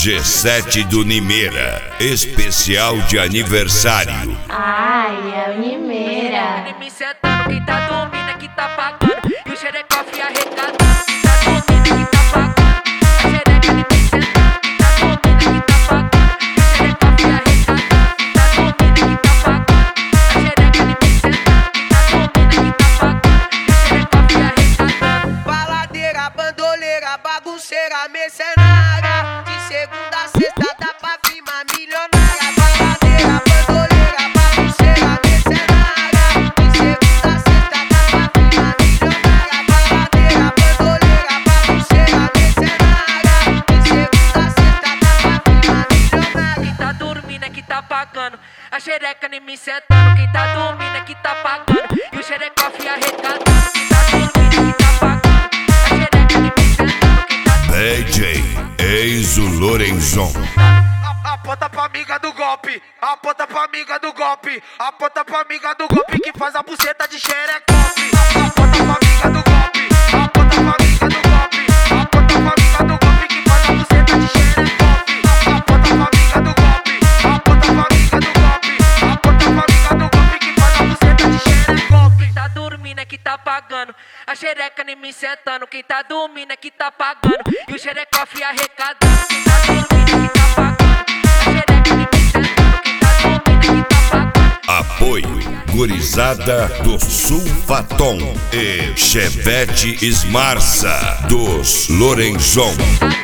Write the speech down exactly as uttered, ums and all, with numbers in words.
G sete do Nimeira, especial de aniversário. Ai, é o Nimeira. Me sentando, quem tá dormindo é que tá pagando. E o xerecofe arrecadando. Quem tá dormindo é que tá pagando. A xereca de me sentando. Quem tá dormindo é que tá pagando. E o xerecofe arrecadando. Quem tá dormindo é que tá pagando. A xereca de me sentando. Quem tá dormindo é que tá pagando. E o xerecofe arrecadando. Baladeira, bandoleira, bagunceira, mercenária. De segunda a sexta dá pra firma milionária. Baladeira, bandoleira, bagunceira, mercenária. De segunda a sexta dá pra firma milionária. Baladeira, bandoleira, bagunceira, mercenária. De segunda a sexta dá pra firma milionária. Quem tá dormindo é que tá pagando. A xereca nem me sentando. Quem tá dormindo é que tá pagando. E o xerecofe arrecadando. Quem tá dormindo é que tá pagando. A xereca nem me sentando. Quem tá D J Enzo Lorenzon. Aponta pra amiga do golpe, aponta pra amiga do golpe, aponta pra amiga do golpe que faz a buceta de xerecofe. Aponta pra amiga do golpe, aponta pra amiga do golpe, aponta pra amiga do golpe que faz a buceta de xerecofe. Aponta pra amiga do golpe, aponta pra amiga do golpe, aponta pra amiga do golpe que faz a buceta de xerecofe. Quem tá dormindo é que tá pagando. A xereca nem me sentando. Quem tá dormindo é que tá pagando. E o xerecofe arrecadando. Quem tá dormindo é que tá pagando. A xereca nem me sentando. Quem tá dormindo é que tá pagando. Apoio Gurizada do Sulfaton e Chevette Esmarça dos Lorenzon.